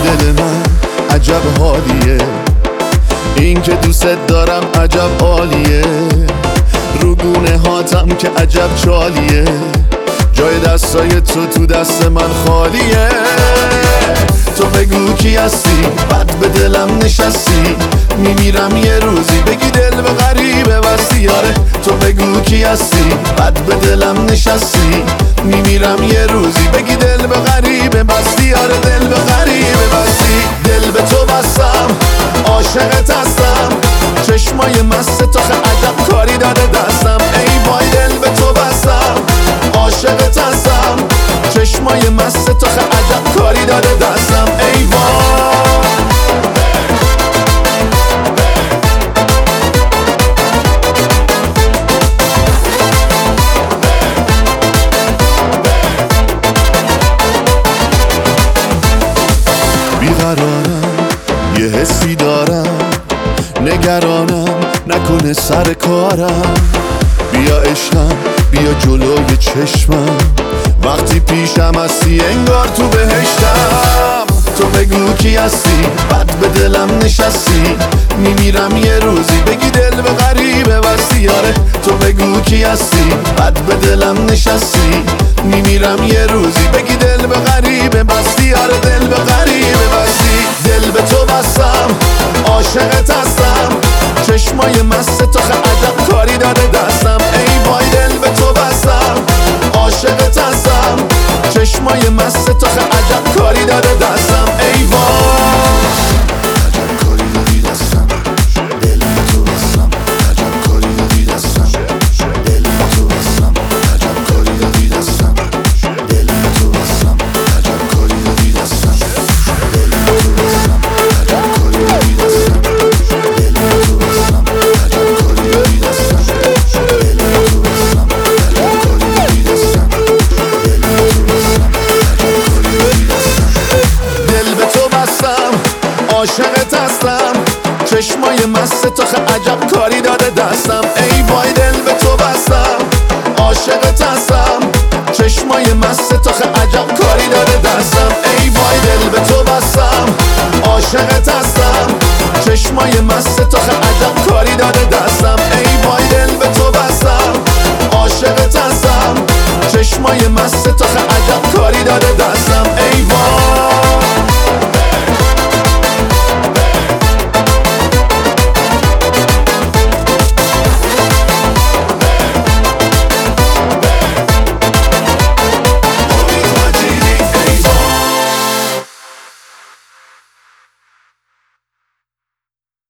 دل من عجب حالیه، این که دوست دارم عجب عالیه، رو گونه هاتم که عجب چالیه، جای دستای تو دست من خالیه. تو بگو کی هستی، بد به دلم نشستی، میمیرم یه روزی بگی دل به غریبه بستی. آره تو بگو کی هستی، بد به دلم نشستی، میمیرم یه روزی بگی دل به غریبه بستی. آره دل به غریبه بستی، دل به تو بستم، عاشقت هستم، چشمای مست تو عجب کاری داده دستم. ای وای دل به تو بستم، عاشقت هستم، چشمای مست تو عجب کاری داده دستم. ای وای بیقرارم، یه حسی دارم، نگرانم نکنه سر کارم. بیا عشقم، بیا جلوی چشمم، وقتی پیشم هستی انگار تو بهشتم. تو بگو کی هستی، بد به دلم نشستی، میمیرم یه روزی بگی دل به غریبه بستی. آره تو بگو کی هستی، بد به دلم نشستی، میمیرم یه روزی بگی دل به غریبه بستی. آره دل به غریبه بستی، دل به تو بستم، عاشقت هستم، چشمای مست تو عجب کاری داده دستم. ای وای دل به تو بستم، عاشقت هستم، چشمای مست تو عجب کاری داده دستم. ای وای عجب کاری دادی دستم، دل به تو بستم، عجب کاری دادی دستم، دل به تو بستم، عجب کاری دادی دستم، دل به تو بستم، عجب کاری دادی دستم، دل به تو بستم، عجب کاری دادی دستم، دل به تو بستم، عجب کاری دادی دستم، دل به تو بستم، عجب کاری دادی دستم، دل به تو بستم، عجب کاری دادی دستم. دل به تو بستم، عاشقت هستم، چشمای مست تو عجب کاری داده دستم. ای وای دل به تو بستم، عاشقت هستم، چشمای مست تو عجب کاری داده